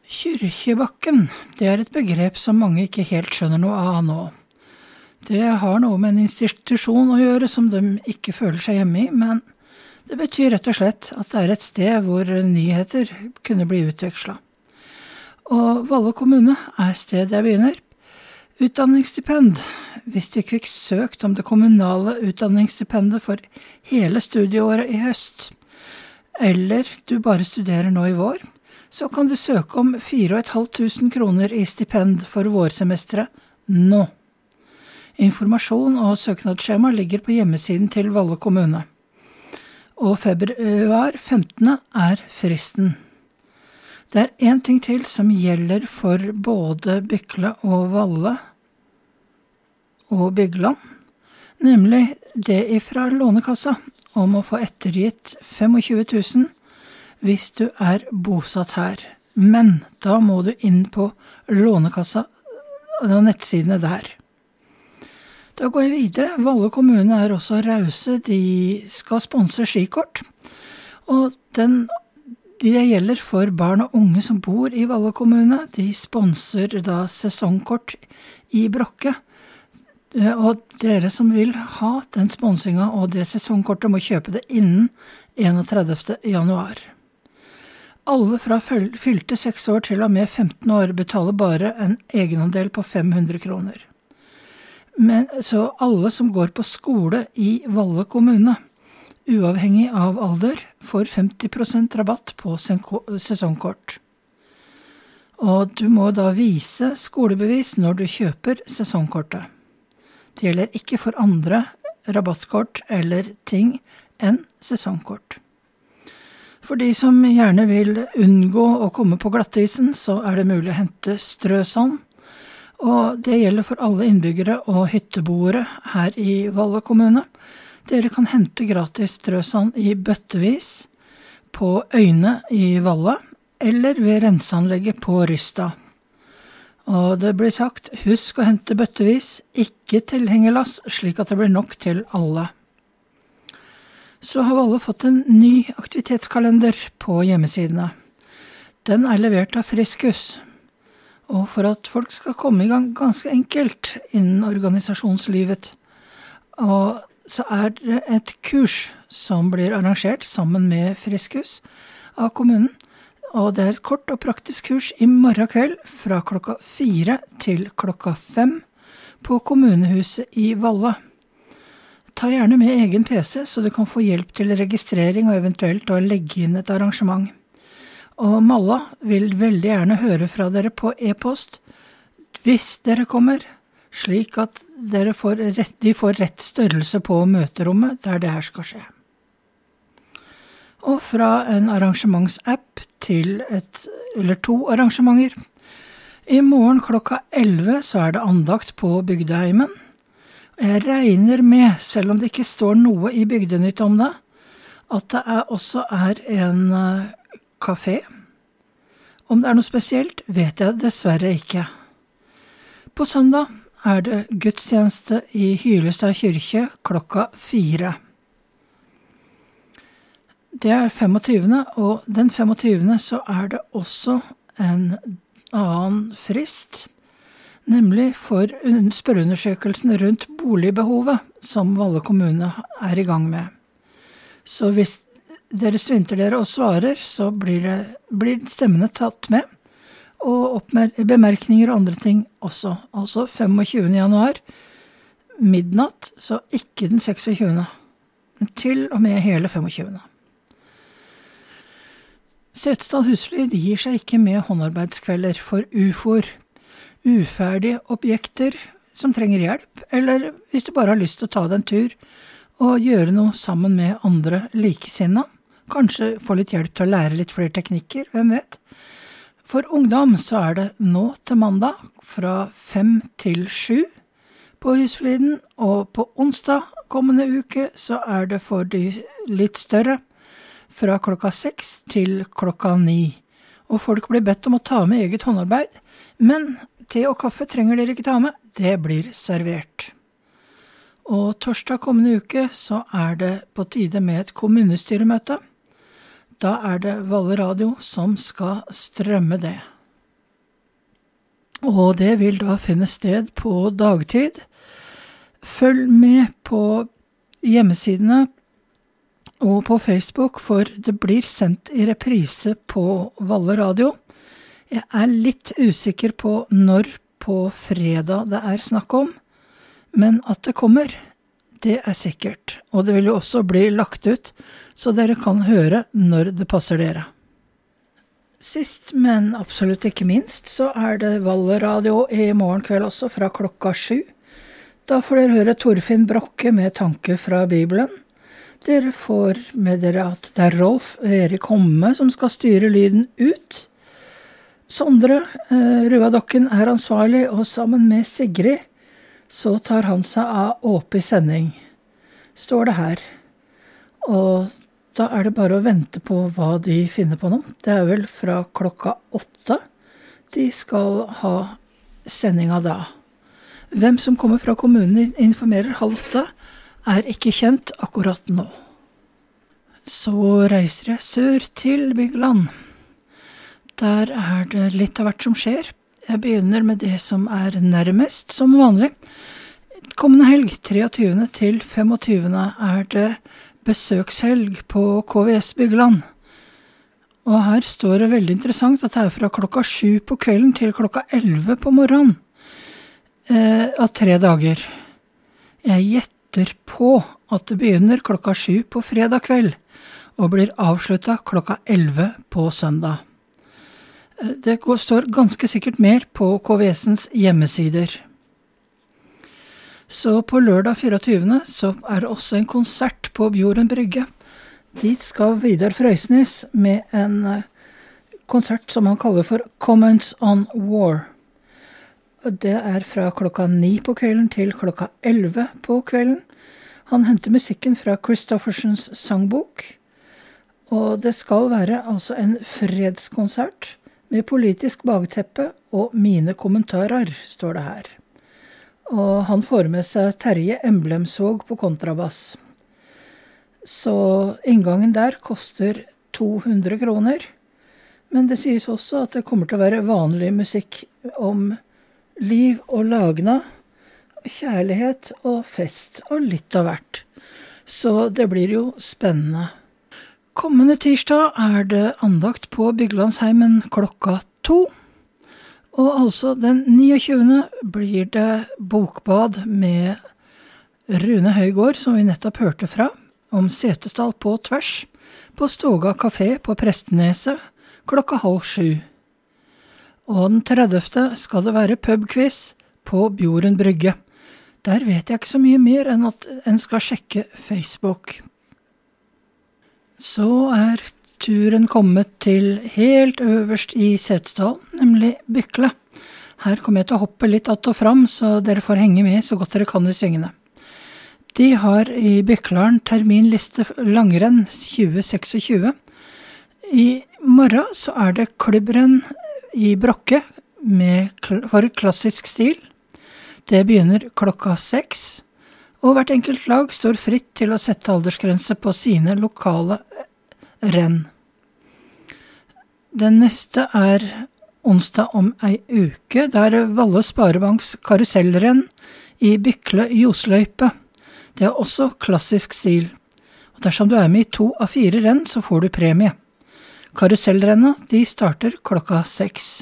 Kyrkjebakken, det er et begrep som mange ikke helt skjønner noe av nå. Det har noe med en institusjon å gjøre som de ikke føler seg hjemme i, men det betyr rett og slett at det er et sted hvor nyheter kunne bli utvekslet. Og Valle kommune er stedet jeg begynner. Utdanningsstipend. Hvis du ikke fikk søkt om det kommunale utdanningsstipendet for hele studieåret i høst, eller du bare studerer nå i vår, så kan du søke om 4.500 kroner i stipend for vårsemesteret nå. Informasjon og søknadsskjema ligger på hjemmesiden til Valle kommune. Og februar 15. er fristen. Det er en ting til som gjelder for både Bykle og Valle og Bygland, nemlig det ifra Lånekassa om å få ettergitt 25 000 hvis du er bosatt her. Men da må du inn på Lånekassa og nettsidene der. Da går jeg videre. Valle kommune er også rause. De skal sponse skikort. Og det gjelder for barn og unge som bor i Valle kommune. De sponser da sesongkort i Brokke. Og dere som vil ha den sponsinga og det sesongkortet må kjøpe det innen 31. januar. Alle fra fylte 6 år til og med 15 år betaler bare en egenandel på 500 kroner. Men så alle som går på skole i Valle kommune, uavhengig av alder, får 50% rabatt på sesongkort. Og du må da vise skolebevis når du kjøper sesongkortet. Det gjelder ikke for andre rabattkort eller ting enn sesongkort. For de som gjerne vil unngå å komme på glattisen, så er det mulig å hente strøsand. Og det gjelder for alle innbyggere og hytteboere her i Valle kommune. Dere kan hente gratis strøsand i bøttevis på Øyne i Valle, eller ved renseanlegget på Rysta. Og det blir sagt, husk å hente bøttevis, ikke tilhengerlass, slik at det blir nok til alle. Så har Valle fått en ny aktivitetskalender på hjemmesidene. Den er levert av Friskus. Og for at folk skal komme i gang ganske enkelt innen organisasjonslivet, og så er det et kurs som blir arrangert sammen med Friskus av kommunen. Og det er et kort og praktisk kurs i morgen kveld fra 4 til 5 på kommunehuset i Valle. Ta gjerne med egen PC, så du kan få hjelp til registrering og eventuelt å legge inn et arrangement. Og Malla vil veldig gjerne høre fra dere på e-post hvis dere kommer, slik at de får rett størrelse på møterommet der det her skal skje. Og fra en arrangementsapp til 2 arrangementer. I morgen 11 så er det andakt på Bygdeheimen. Jeg regner med, selv om det ikke står noe i Bygdenytt om det, at det også er en kafé. Om det er noe spesielt, vet jeg dessverre ikke. På søndag er det gudstjeneste i Hylestad kirke 4. Det er 25. Og den 25. så er det også en annen frist, nemlig for spørreundersøkelsen rundt boligbehovet som Valle kommune er i gang med. Så hvis dere svinter dere og svarer, så blir stemmene tatt med, og bemerkninger og andre ting også. Altså 25. januar, midnatt, så ikke den 26. Men til og med hele 25. Setesdal Husflid gir seg ikke med håndarbeidskvelder for UFOer. Uferdige objekter som trenger hjelp, eller hvis du bare har lyst til å ta deg en tur og gjøre noe sammen med andre likesinna, kanskje få litt hjelp til å lære litt flere teknikker, hvem vet. For ungdom så er det nå til mandag fra 5 til 7 på Husfliden, og på onsdag kommende uke så er det for de litt større fra 6 til 9. Og folk blir bedt om å ta med eget håndarbeid, men te og kaffe trenger dere ikke ta med, det blir servert. Og torsdag kommende uke så er det på tide med et kommunestyremøte. Da er det Valle Radio som skal strømme det. og det vil da finne sted på dagtid. Følg med på hjemmesidene og på Facebook, for det blir sendt i reprise på Valle Radio. Jeg er litt usikker på når på fredag det er snakk om, men at det kommer, det er sikkert. Og det vil jo også bli lagt ut, så dere kan høre når det passer dere. Sist, men absolutt ikke minst, så er det Valle Radio i morgen kveld også fra 7:00. Da får dere høre Torfinn Brokke med tanke fra Bibelen. Dere får med dere at det er Rolf Erik Homme som skal styre lyden ut. Sondre Ruadokken er ansvarlig, og sammen med Sigrid så tar han seg av åpen sending, står det her. Og da er det bare å vente på hva de finner på nå. Det er vel fra 8:00 de skal ha sendinga da. Hvem som kommer fra kommunen informerer 7:30 er ikke kjent akkurat nå. Så reiser jeg sør til Bygland. Der er det litt av hvert som skjer. Jeg begynner med det som er nærmest, som vanlig. Kommende helg, 23. til 25. er det besøkshelg på KVS Bygland. Og her står det veldig interessant at det er fra 7:00 på kvelden til 11:00 på morgenen. Av 3 dager. Jeg gjetter på at det begynner 7:00 på fredag kveld, og blir avsluttet 11:00 på søndag. Det står ganske sikkert mer på KVSens hjemmesider. Så på lørdag 24. så er det også en konsert på Bjorden Brygge. Dit skal Vidar Frøysnes med en konsert som han kaller for Comments on War. Det er fra 9:00 på kvelden til 11:00 på kvelden. Han henter musikken fra Christoffersens sangbok, og det skal være altså en fredskonsert med politisk bakteppe og mine kommentarer, står det her. Og han får med seg Terje Emblemsvåg på kontrabass. Så inngangen der koster 200 kroner, men det sies også at det kommer til å være vanlig musikk om liv og lagna, kjærlighet og fest og litt av hvert. Så det blir jo spennende. Kommende tirsdag er det andakt på Byglandsheimen 2:00. Og altså den 29. blir det bokbad med Rune Høygård, som vi nettopp hørte fra, om Setesdal på tvers, på Ståga kafé på Presteneset 6:30. Og den 30. skal det være pubquiz på Bjorden Brygge. Der vet jeg ikke så mye mer enn at en skal sjekke Facebook. Så er turen kommet til helt øverst i Setesdal, nemlig Bykle. Her kommer jeg til å hoppe litt att og fram, så dere får henge med så godt dere kan i svingene. De har i Byklaren terminliste langrenn 2026. I morgen så er det klubbrenn i Brokke for klassisk stil. Det begynner 6:00, og hvert enkelt lag står fritt til å sette aldersgrense på sine lokale renn. Den neste er onsdag om ei uke. Det er Valle Sparebanks karusellrenn i Bykle Josløype. Det er også klassisk stil. Og dersom du er med i 2 av 4 renn, så får du premie. Karusellrenna, de starter 6:00.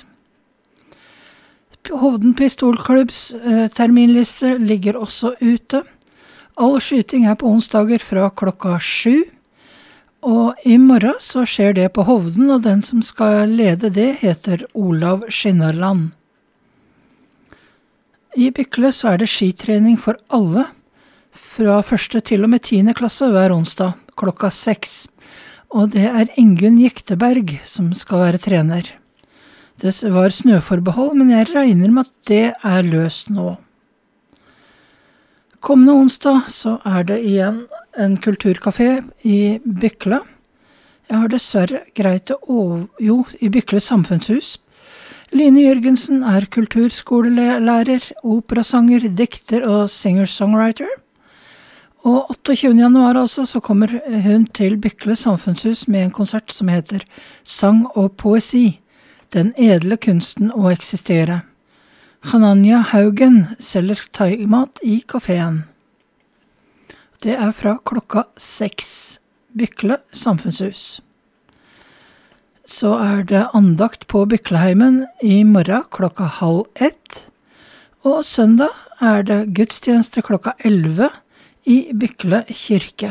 Hovden Pistolklubbs terminliste ligger også ute. All skyting er på onsdager fra 7:00. Og i morgen så skjer det på Hovden, og den som skal lede det heter Olav Skinnarland. I Bykle så er det skitrening for alle, fra 1. til og med 10. klasse hver onsdag, 6:00. Og det er Ingunn Jekteberg som skal være trener. Det var snøforbehold, men jeg regner med at det er løst nå. Kommende onsdag så er det igjen en kulturkafé i Bykle. Jeg har dessverre greit i Bykle samfunnshus. Line Jørgensen er kulturskolelærer, operasanger, dikter og singer-songwriter. Og 28. januar altså så kommer hun til Bykle samfunnshus med en konsert som heter Sang og poesi, den edle kunsten å eksistere. Hananya Haugen selger thaimat i kaféen. Det fra klokka 6. Bykle samfunnshus. Så det andakt på Bykleheimen i morgen klokka 12:30. Og søndag det gudstjeneste klokka 11 i Bykle kirke.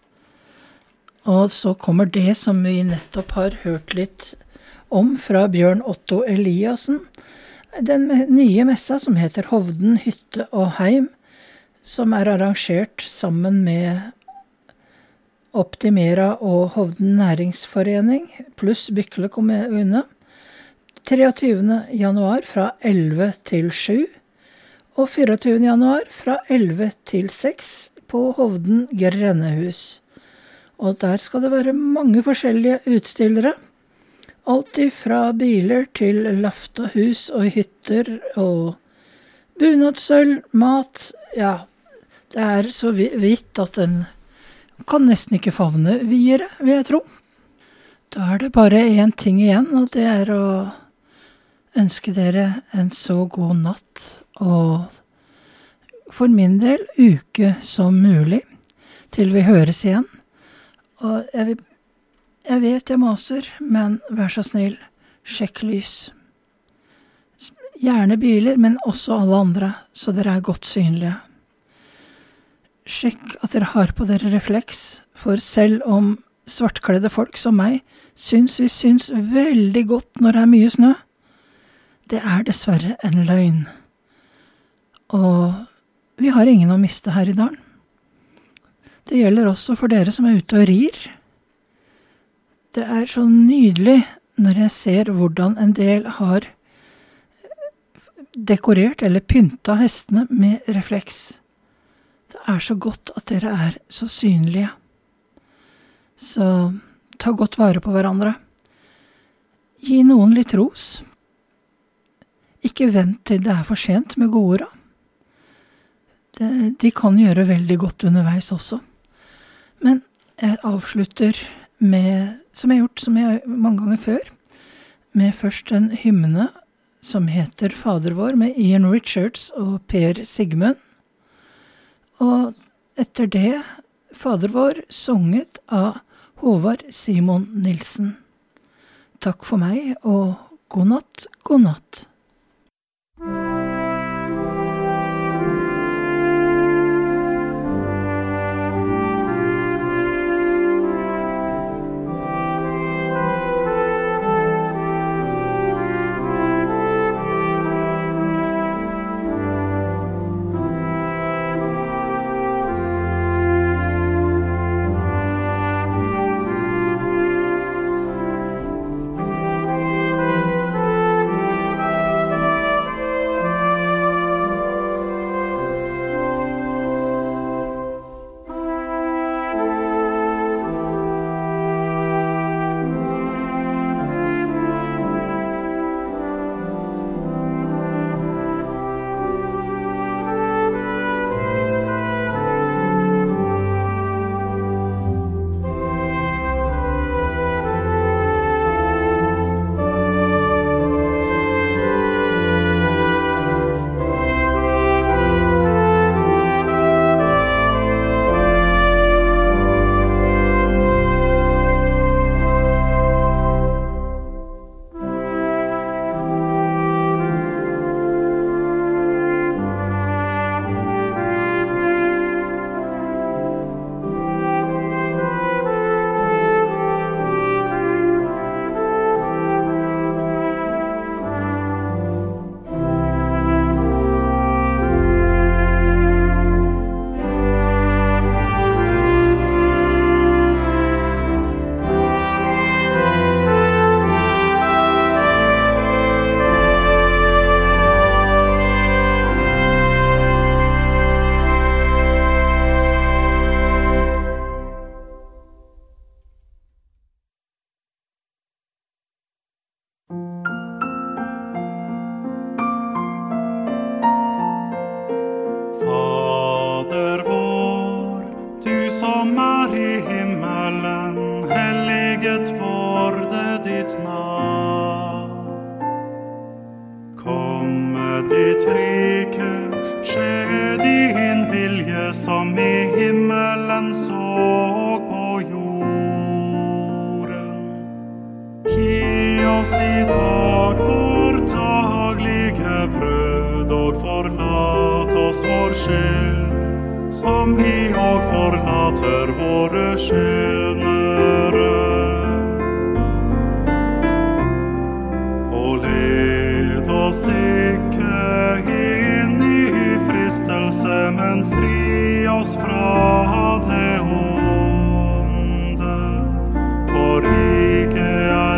Og så kommer det som vi nettopp har hørt litt om fra Bjørn Otto Eliassen. Den nye messa som heter Hovden, hytte og heim, som arrangert sammen med Optimera og Hovden næringsforening, pluss Bykle kommune, 23. januar fra 11 til 7, og 24. januar fra 11 til 6 på Hovden grennehus. Og der skal det være mange forskjellige utstillere, alt fra biler til laftahus og hytter og bunadssølv, mat, ja, det så vidt at den kan nesten ikke favne videre, vil jeg tro. Da det bare en ting igjen, og det å ønske dere en så god natt, og for min del uke som mulig, til vi høres igjen. Og jeg vet jeg maser, men vær så snill, sjekk lys. Gjerne biler, men også alle andre, så dere godt synlige. Sjekk at dere har på dere refleks, for selv om svartkledde folk som meg syns veldig godt når det mye snø, det dessverre en løgn. Og vi har ingen å miste her i dalen. Det gjelder også for dere som ute og rir. Det så nydelig når jeg ser hvordan en del har dekorert eller pynta hestene med refleks. Det så godt at dere så synlige. Så ta godt vare på hverandre. Gi noen litt ros. Ikke vent til det for sent med gode råd. De kan gjøre veldig godt underveis også. Men jeg avslutter med, som jeg har gjort mange ganger før, med først en hymne som heter Fader vår med Ian Richards og Per Sigmund. Og etter det Fader vår sunget av Håvard Simon Nilsen. Takk for meg, og god natt, god natt. Komme ditt rike, skje din vilje som i himmelen så på jorden. Gi oss i dag vår daglige brød, og forlat oss vår skyld, som vi og forlater våre skyldnere. Og led oss ikke inn i fristelse, men fri oss fra det onde. For riket